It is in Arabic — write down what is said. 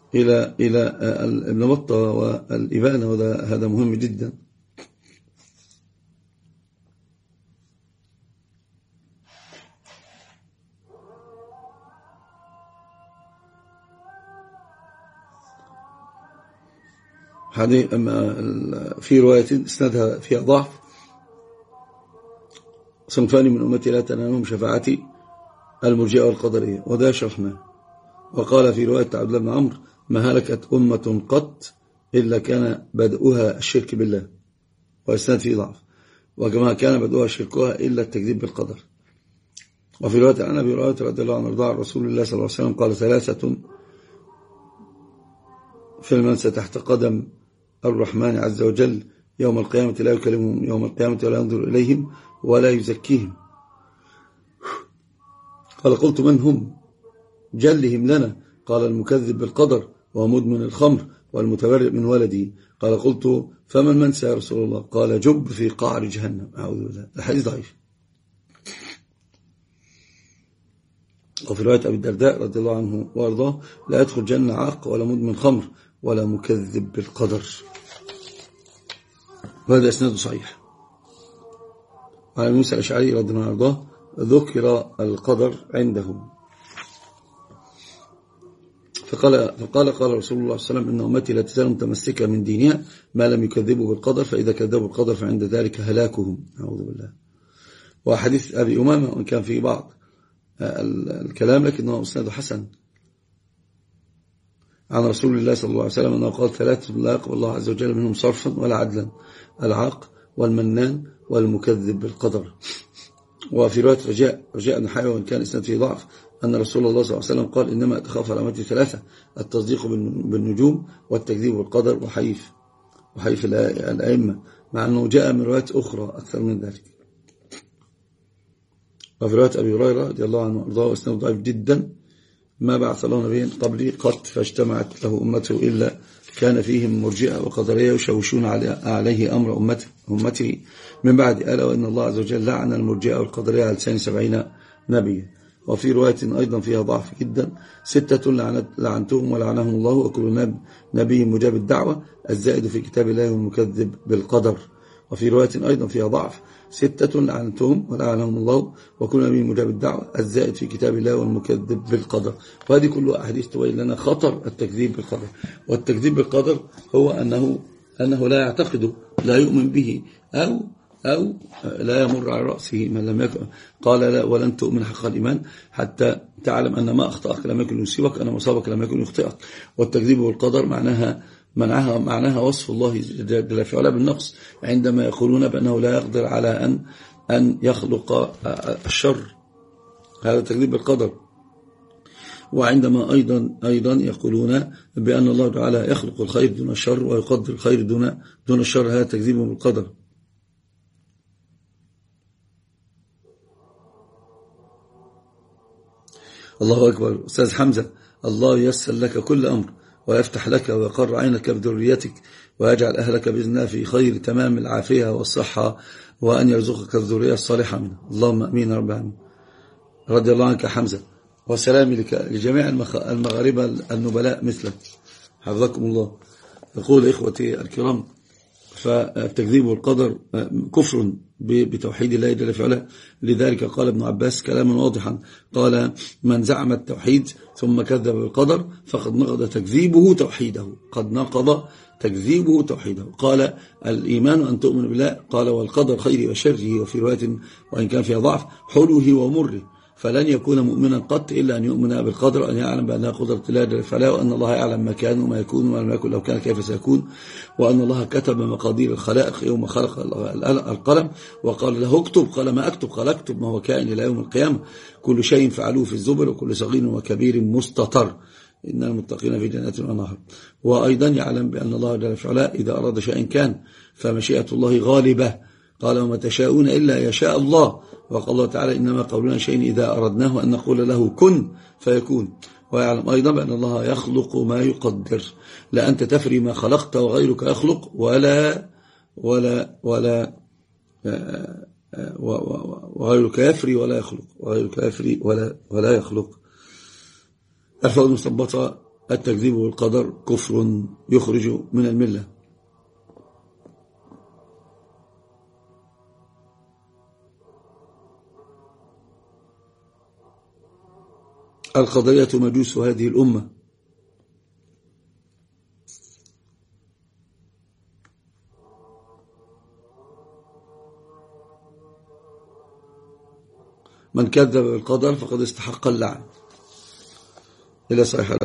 إلى ابن بطة والإبانة، وهذا مهم جدا. في رواية اسنادها فيها ضعف: صنفان من أمتي لا تنالهم شفاعتي، المرجئة والقدرية، وده شرحناه. وقال في رواية عبد الله بن عمرو: ما هلكت أمة قط إلا كان بدؤها الشرك بالله، وإسناد فيه ضعف. وكما كان بدؤها شركها إلا التكذيب بالقدر. وفي رواية عن أبي هريرة رضي الله عنه وارضاه عن رسول الله صلى الله عليه وسلم قال: ثلاثة في المنسى تحت قدم الرحمن عز وجل يوم القيامة لا يكلمهم يوم القيامة ولا ينظر إليهم ولا يزكيهم. قال: قلت: من هم؟ جلهم لنا. قال: المكذب بالقدر ومدمن الخمر والمتبرئ من ولده. قال: قلت: فمن منسى يا رسول الله؟ قال: جب في قعر جهنم. أعوذ بالله. الحديث ضعيف. وفي رواية أبي الدرداء رضي الله عنه وارضاه: لا يدخل جنة عاق ولا مدمن خمر ولا مكذب بالقدر. وهذا اسناده صحيح. وعن موسى الأشعري رضي الله عنه وارضاه: ذكر القدر عندهم فقال رسول الله صلى الله عليه وسلم: إن أمتي لا تزال متمسكة من دينها ما لم يكذبوا بالقدر، فإذا كذبوا القدر فعند ذلك هلاكهم. أعوذ بالله. وحديث أبي أمامة وإن كان فيه بعض الكلام لكنه أسناده حسن، عن رسول الله صلى الله عليه وسلم أنه قال: ثلاثة لا يقبل الله عز وجل منهم صرفا ولا عدلا: العاق والمنان والمكذب بالقدر. وفي رواية رجاء نحايا وإن كان إسناد فيه ضعف أن رسول الله صلى الله عليه وسلم قال: إنما أتخاف على أمتي ثلاثة: التصديق بالنجوم والتكذيب بالقدر وحيف الأئمة، مع أنه جاء من روايات أخرى أكثر من ذلك. وفي رواية أبي هريرة رضي الله عنه وارضاه وإسناده ضعيف جدا: ما بعث الله نبيا قبلي قط فاجتمعت له أمته إلا كان فيهم مرجئة وقدرية يشوشون عليه أمر أمته من بعد، ألا وإن الله عز وجل لعن المرجئة والقدرية على لسان 70 نبيا. وفي رواية أيضا فيها ضعف جدا: 6 لعنتهم ولعنهم الله وكل نبي مجاب الدعوة، الزائد في كتاب الله والمكذب بالقدر. وفي رواية أيضا فيها ضعف: 6 لعنتهم ولعنهم الله وكل نبي مجاب الدعوة، الزائد في كتاب الله والمكذب بالقدر. وهذه كلها أحاديث تبين لنا خطر التكذيب بالقدر. والتكذيب بالقدر هو أنه لا يعتقد، لا يؤمن به، أو لا يمر على رأسه من لم يكن. قال: لا ولن تؤمن حق الإيمان حتى تعلم أن ما أخطأك لم يكن يصيبك، أن ما أصابك لم يكن يخطئك. والتكذيب بالقدر معناها وصف الله جل في علاه بالنقص، عندما يقولون بأنه لا يقدر على أن يخلق الشر، هذا تكذيب بالقدر. وعندما أيضا يقولون بأن الله تعالى يخلق الخير دون الشر ويقدر الخير دون الشر، هذا تكذيب بالقدر. الله أكبر. أستاذ حمزة: الله ييسر لك كل أمر ويفتح لك ويقر عينك بذريتك ويجعل أهلك بإذن الله في خير تمام العافية والصحة، وأن يرزقك الذرية الصالحة منه. اللهم أمين رب العالمين. رضي الله عنك حمزة، وسلامي لجميع المغاربة النبلاء مثلك، حفظكم الله. يقول إخوتي الكرام: فالتكذيب والقدر كفر بتوحيد الله جل في علاه. لذلك قال ابن عباس كلاما واضحا، قال: من زعم التوحيد ثم كذب بالقدر فقد نقض تكذيبه توحيده. قد نقض تكذيبه توحيده. قال: الإيمان أن تؤمن بالله، قال: والقدر خيره وشره. وفي رواية وإن كان فيها ضعف: حلوه ومره. فلن يكون مؤمنا قط إلا أن يؤمن بالقدر، أن يعلم بأنها قدرة الله جل في علاه، وأن الله يعلم ما كان وما يكون وما لم يكن لو كان كيف سيكون، وأن الله كتب مقادير الخلائق يوم خلق القلم وقال له اكتب، قال: ما أكتب؟ قال: اكتب ما هو كائن إلى يوم القيامة، كل شيء فعلوه في الزبر وكل صغير وكبير مستطر، إن المتقين في جنات ونهر. وأيضا يعلم بأن الله جل في علاه إذا أراد شيئا كان، فمشيئة الله غالبة. قال: وما تشاءون إلا يشاء الله. وقال الله تعالى: إنما قولنا شيء إذا أردناه أن نقول له كن فيكون. ويعلم أيضا بأن الله يخلق ما يقدر. لا أنت تفري ما خلقت وغيرك يخلق، وغيرك يفري ولا يخلق، وغيرك يفري ولا يخلق. الفوائد المستنبطة التكذيب بالقدر كفر يخرج من الملة. القدرية مجوس هذه الأمة. من كذب بالقدر فقد استحق اللعن. إلى صحيح